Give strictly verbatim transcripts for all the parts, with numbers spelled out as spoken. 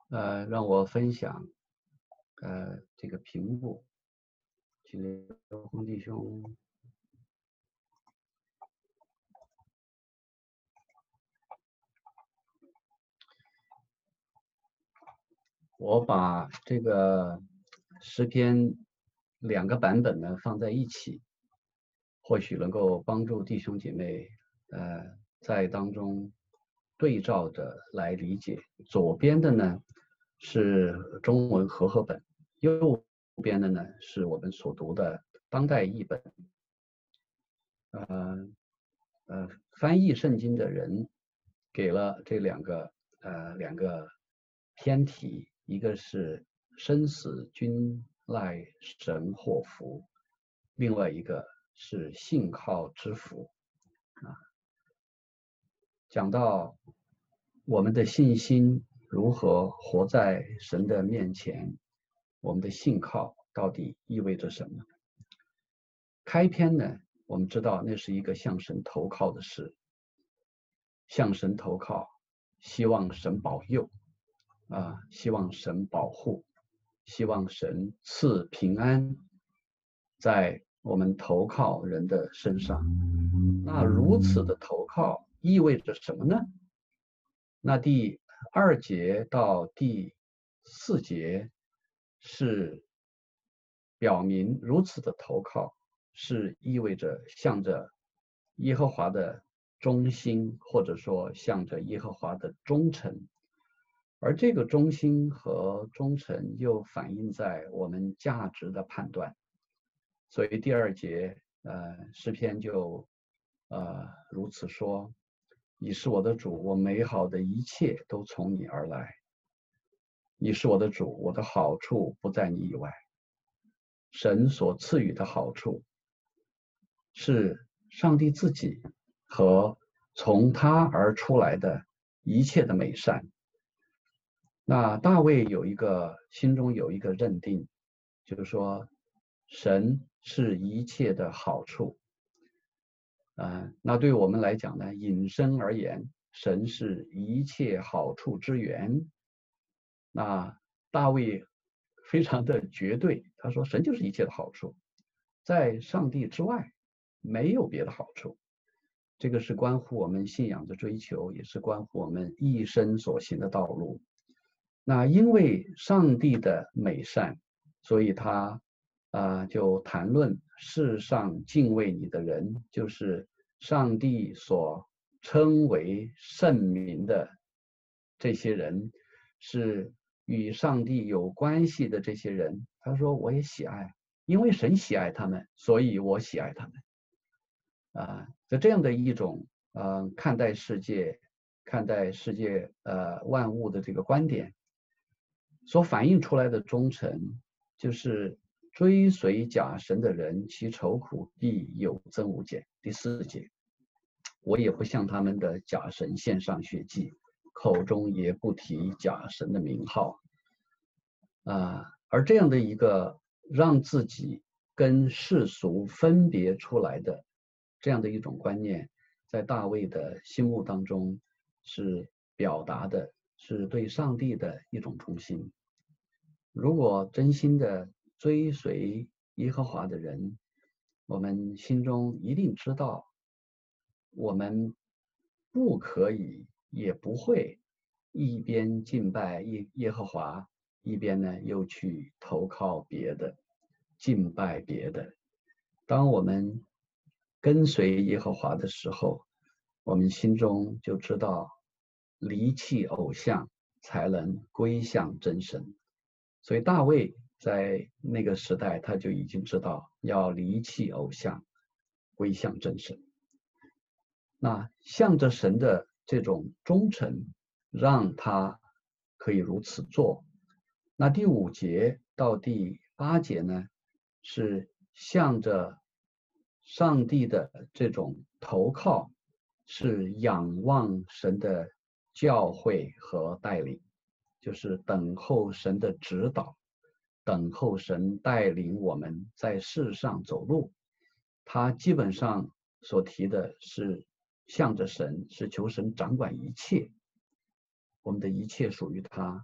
呃，让我分享，呃，这个屏幕，请刘红弟兄，我把这个诗篇两个版本呢放在一起，或许能够帮助弟兄姐妹，呃，在当中对照着来理解。左边的呢是中文和合本，右边的呢是我们所读的当代译本。呃呃，翻译圣经的人给了这两个呃两个偏题，一个是生死君赖神祸福，另外一个是信靠之福啊。讲到我们的信心如何活在神的面前，我们的信靠到底意味着什么？开篇呢，我们知道那是一个向神投靠的事，向神投靠，希望神保佑啊，希望神保护，希望神赐平安在我们投靠人的身上。那如此的投靠意味着什么呢？那第二节到第四节是表明如此的投靠是意味着向着耶和华的忠心，或者说向着耶和华的忠诚。而这个忠心和忠诚又反映在我们价值的判断。所以第二节，呃，诗篇就呃如此说：你是我的主，我美好的一切都从你而来。你是我的主，我的好处不在你以外。神所赐予的好处是上帝自己和从他而出来的一切的美善。那大卫有一个心中有一个认定，就是说神是一切的好处。呃，那对我们来讲呢，引申而言，神是一切好处之源。那大卫非常的绝对，他说神就是一切的好处，在上帝之外没有别的好处。这个是关乎我们信仰的追求，也是关乎我们一生所行的道路。那因为上帝的美善，所以他啊、呃、就谈论世上敬畏你的人，就是上帝所称为圣民的这些人，是与上帝有关系的这些人。他说我也喜爱，因为神喜爱他们，所以我喜爱他们。啊，在这样的一种呃看待世界、看待世界呃万物的这个观点，所反映出来的忠诚，就是追随假神的人，其愁苦必有增无减。第四节，我也不向他们的假神献上血祭，口中也不提假神的名号。啊，而这样的一个让自己跟世俗分别出来的这样的一种观念，在大卫的心目当中是表达的是对上帝的一种忠心。如果真心的追随耶和华的人，我们心中一定知道，我们不可以也不会一边敬拜耶耶和华，一边呢又去投靠别的，敬拜别的。当我们跟随耶和华的时候，我们心中就知道离弃偶像才能归向真神。所以大卫在那个时代，他就已经知道要离弃偶像，归向真神。那向着神的这种忠诚，让他可以如此做。那第五节到第八节呢，是向着上帝的这种投靠，是仰望神的教诲和带领，就是等候神的指导，等候神带领我们在世上走路。他基本上所提的是向着神，是求神掌管一切，我们的一切属于他，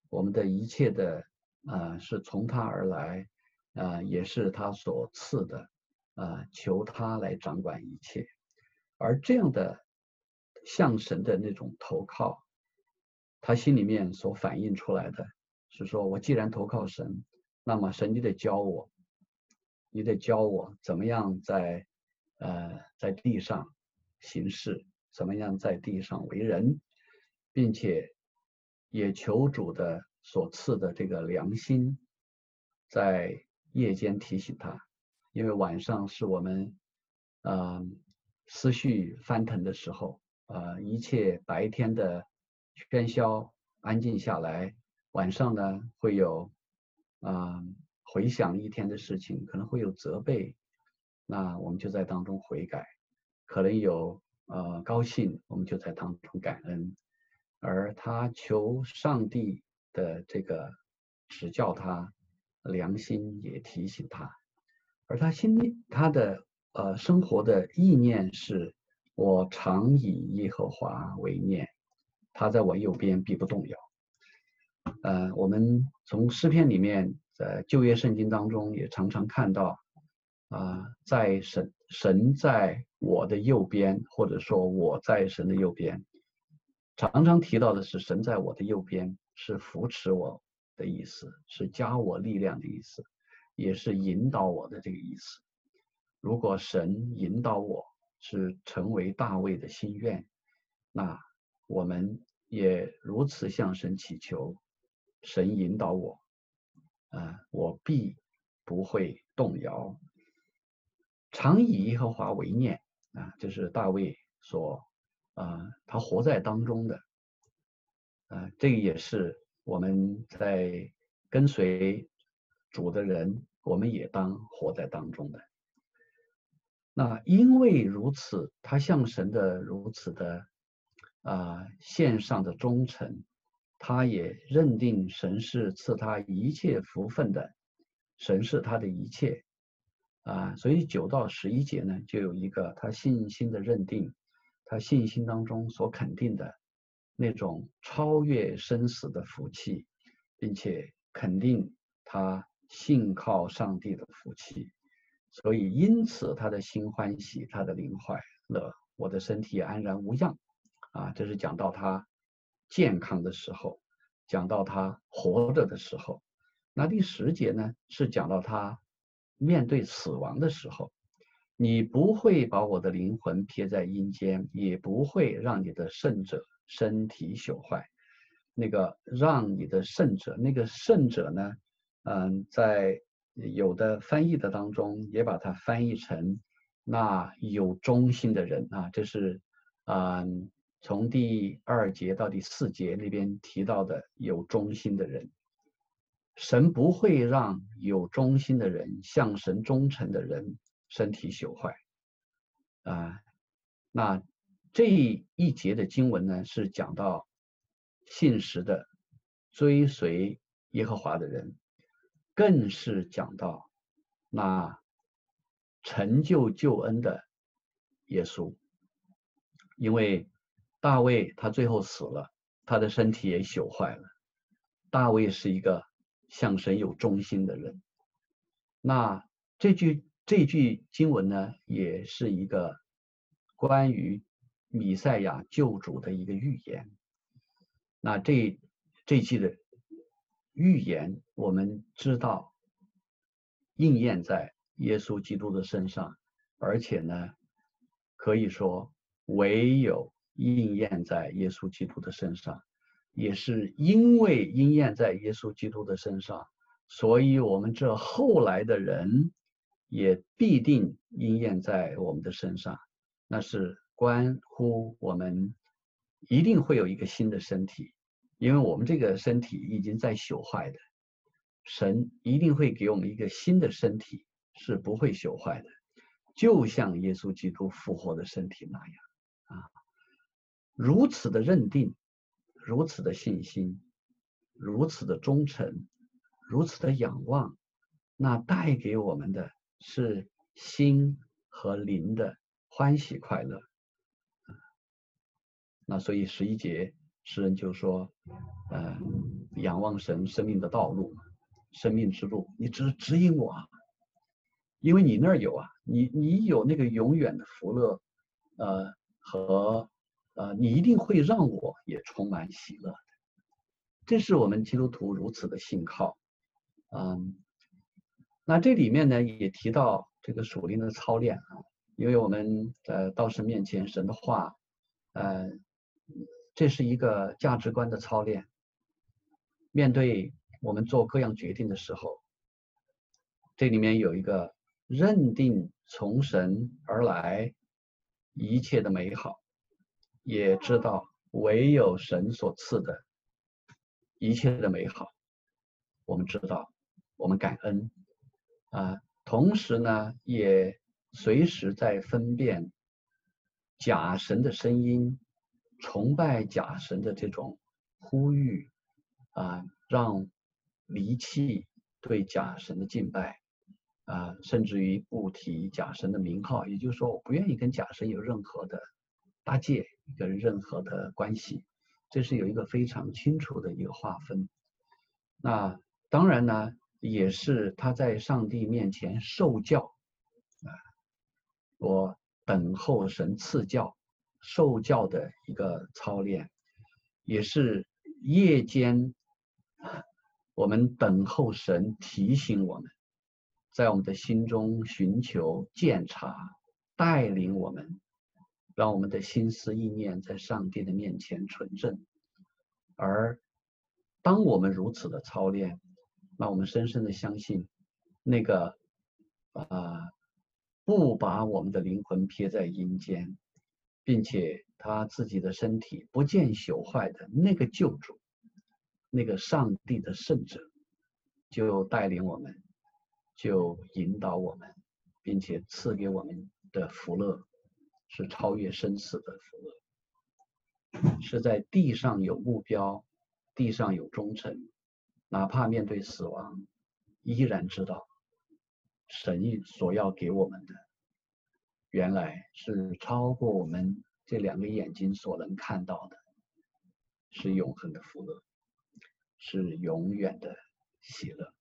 我们的一切的啊、呃、是从他而来，啊、呃、也是他所赐的，啊、呃、求他来掌管一切。而这样的向神的那种投靠，他心里面所反映出来的是说，我既然投靠神，那么神你得教我，你得教我怎么样在呃在地上行事，怎么样在地上为人，并且也求主的所赐的这个良心，在夜间提醒他，因为晚上是我们呃思绪翻腾的时候，呃一切白天的喧嚣安静下来，晚上呢会有啊、呃回想一天的事情，可能会有责备，那我们就在当中悔改，可能有呃高兴，我们就在当中感恩，而他求上帝的这个指教他，良心也提醒他，而他心里他的呃生活的意念是，我常以耶和华为念，他在我右边必不动摇。呃，我们从诗篇里面，在旧约圣经当中也常常看到，啊、呃，在神神在我的右边，或者说我在神的右边，常常提到的是神在我的右边，是扶持我的意思，是加我力量的意思，也是引导我的这个意思。如果神引导我是成为大卫的心愿，那我们也如此向神祈求，神引导我，啊、呃，我必不会动摇。常以耶和华为念啊，这是大卫所啊、呃，他活在当中的，啊、呃，这个也是我们在跟随主的人，我们也当活在当中的。那因为如此，他向神的如此的啊、呃、献上的忠诚，他也认定神是赐他一切福分的，神是他的一切啊、呃，所以九到十一节呢，就有一个他信心的认定，他信心当中所肯定的那种超越生死的福气，并且肯定他信靠上帝的福气。所以因此他的心欢喜，他的灵快乐，我的身体安然无恙啊，这是讲到他健康的时候，讲到他活着的时候。那第十节呢，是讲到他面对死亡的时候，你不会把我的灵魂撇在阴间，也不会让你的圣者身体朽坏。那个让你的圣者，那个圣者呢，嗯，在有的翻译的当中也把它翻译成那有忠心的人啊，这是嗯从第二节到第四节那边提到的有忠心的人。神不会让有忠心的人，向神忠诚的人身体朽坏啊。那这一节的经文呢，是讲到信实的追随耶和华的人，更是讲到那成就救恩的耶稣。因为大卫他最后死了，他的身体也朽坏了。大卫是一个向神有忠心的人。那这句这句经文呢，也是一个关于弥赛亚救主的一个预言。那这这句的预言，我们知道应验在耶稣基督的身上，而且呢，可以说唯有应验在耶稣基督的身上，也是因为应验在耶稣基督的身上，所以我们这后来的人也必定应验在我们的身上，那是关乎我们一定会有一个新的身体，因为我们这个身体已经在朽坏的，神一定会给我们一个新的身体，是不会朽坏的，就像耶稣基督复活的身体那样啊。如此的认定，如此的信心，如此的忠诚，如此的仰望，那带给我们的是心和灵的欢喜快乐。那所以十一节诗人就说，呃，仰望神生命的道路，生命之路，你指指引我啊，因为你那儿有啊，你你有那个永远的福乐，呃和呃，你一定会让我也充满喜乐的。这是我们基督徒如此的信靠。嗯，那这里面呢也提到这个属灵的操练啊，因为我们呃到神面前，神的话，呃，这是一个价值观的操练。面对我们做各样决定的时候，这里面有一个认定从神而来一切的美好，也知道唯有神所赐的一切的美好，我们知道，我们感恩啊，同时呢，也随时在分辨假神的声音，崇拜假神的这种呼吁啊，让离弃对假神的敬拜啊，甚至于不提假神的名号，也就是说，我不愿意跟假神有任何的搭界，跟任何的关系，这是有一个非常清楚的一个划分。那当然呢，也是他在上帝面前受教啊，我等候神赐教、受教的一个操练，也是夜间我们等候神提醒我们，在我们的心中寻求鉴察，带领我们，让我们的心思意念在上帝的面前纯正。而当我们如此的操练，那我们深深的相信，那个啊、呃，不把我们的灵魂撇在阴间，并且他自己的身体不见朽坏的那个救主，那个上帝的圣者，就带领我们，就引导我们，并且赐给我们的福乐是超越生死的福乐，是在地上有目标，地上有忠诚，哪怕面对死亡，依然知道神所要给我们的，原来是超过我们这两个眼睛所能看到的，是永恒的福乐，是永远的喜乐。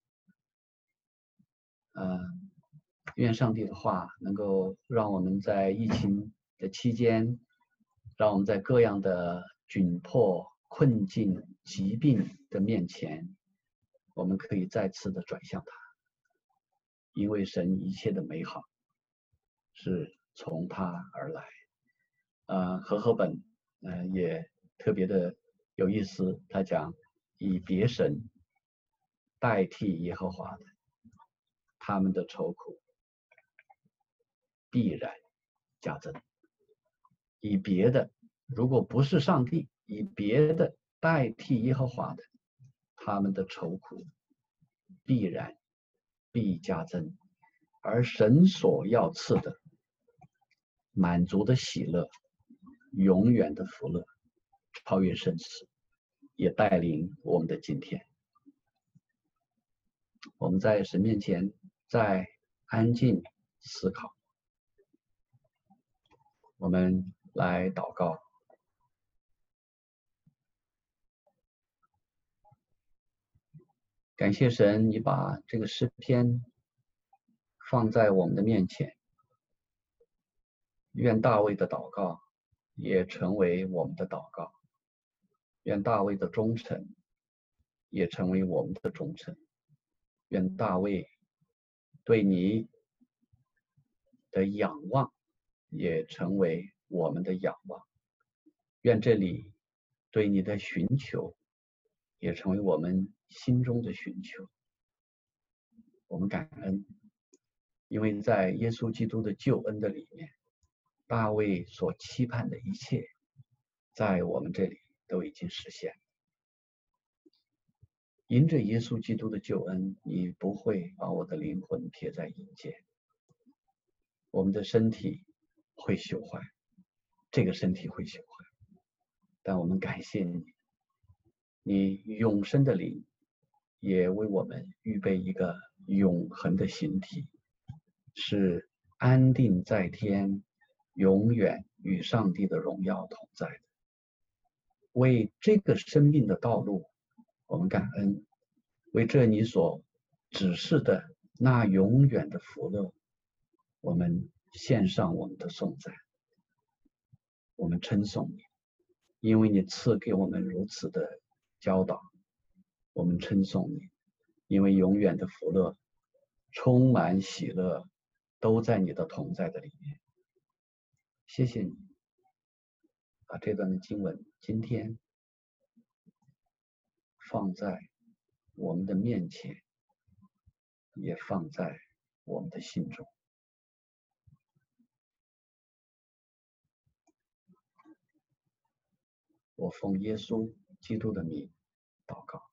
呃，愿上帝的话能够让我们在疫情的期间，让我们在各样的窘迫、困境、疾病的面前，我们可以再次的转向他，因为神一切的美好是从他而来。呃，和合本呃也特别的有意思，他讲以别神代替耶和华的，他们的愁苦必然加增。以别的，如果不是上帝，以别的代替耶和华的，他们的愁苦必然必加增。而神所要赐的满足的喜乐，永远的福乐，超越生死，也带领我们的今天。我们在神面前再安静思考，我们来祷告。感谢神，你把这个诗篇放在我们的面前，愿大卫的祷告也成为我们的祷告，愿大卫的忠诚也成为我们的忠诚，愿大卫对你的仰望也成为我们的仰望，愿这里对你的寻求也成为我们心中的寻求。我们感恩，因为在耶稣基督的救恩的里面，大卫所期盼的一切，在我们这里都已经实现。因着耶稣基督的救恩，你不会把我的灵魂撇在阴间。我们的身体会朽坏，这个身体会朽坏，但我们感谢你，你永生的灵也为我们预备一个永恒的形体，是安定在天，永远与上帝的荣耀同在的。 为这个生命的道路，我们感恩，为这你所指示的那永远的福乐，我们献上我们的颂赞，我们称颂你，因为你赐给我们如此的教导，我们称颂你，因为永远的福乐充满喜乐，都在你的同在的里面。谢谢你把这段的经文今天放在我们的面前，也放在我们的心中。我奉耶稣基督的名祷告。